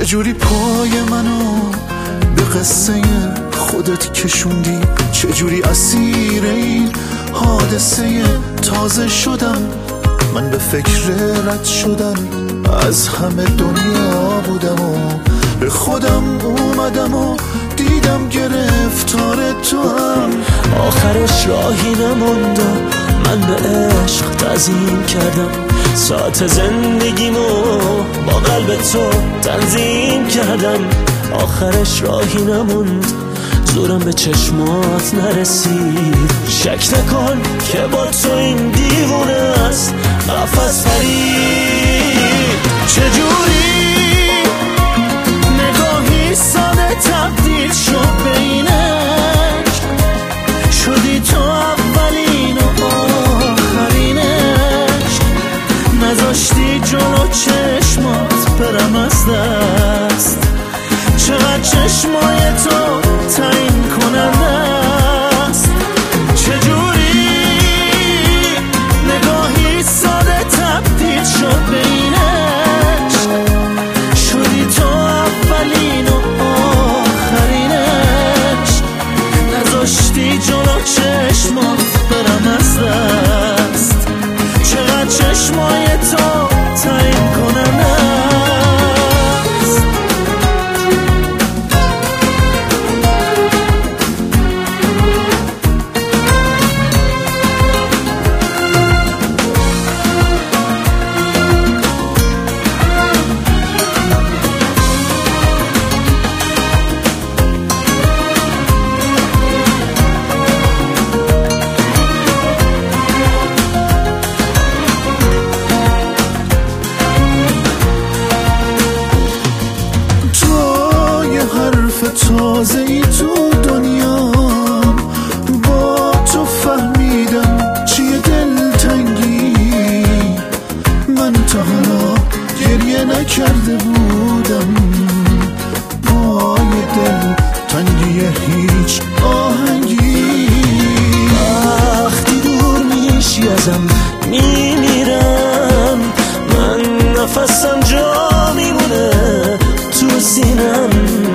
چجوری پای منو به قصه خودت کشوندی، چجوری اسیر این حادثه تازه شدم. من به فکر رد شدن از همه دنیا بودم و به خودم اومدم و دیدم گرفتار تو هم. آخرش راهی نموند، من به عشق تعظیم کردم، ساعت زندگیمو با قلب تو تنظیم کردم. آخرش راهی نموند، زورم به چشمات نرسید. شک نکن که با تو این دیوونه است قفس فرید. چجوری نگاهی ساده تبدیل شد به این عشق، شدی تو اولین و آخرین عشق. نذاشتی جلو چشمات برم از دست، چقدر چشمای تو تعیین کننده است. چجوری نگاهی ساده تبدیل شد به این عشق، شدی تو اولین و آخرین عشق. نذاشتی جلو چشمات برم از دست، چقدر چشمای تو تعیین کننده است. تازه ای تو دنیا با تو فهمیدم چیه دلتنگی. من تا حالا گریه نکرده بودم با یه دل تنگی هیچ آهنگی. وقتی دور میشی ازم میمیرم، من نفسم جا میمونه تو سینم.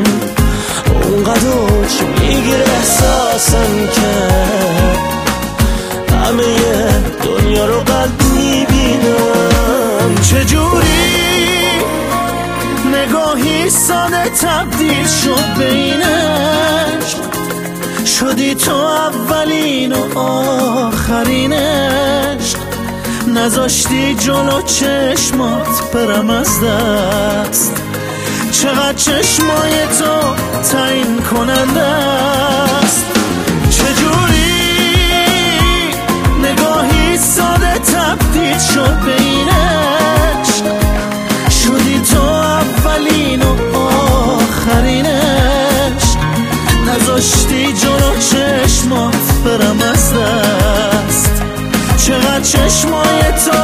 اونقدر چی میگیره احساسم که همه دنیا رو قلب میبینم. چجوری نگاهی ساده تبدیل شد به این عشق، شدی تو اولین و آخرین عشق. نذاشتی جلو چشمات برم از دست، چقدر چشمای تو تعیین کننده است. چجوری نگاهی ساده تبدیل شد به این عشق، شدی تو اولین و آخرین عشق. نذاشتی جلو چشمات برم از دست، چقدر چشمای تو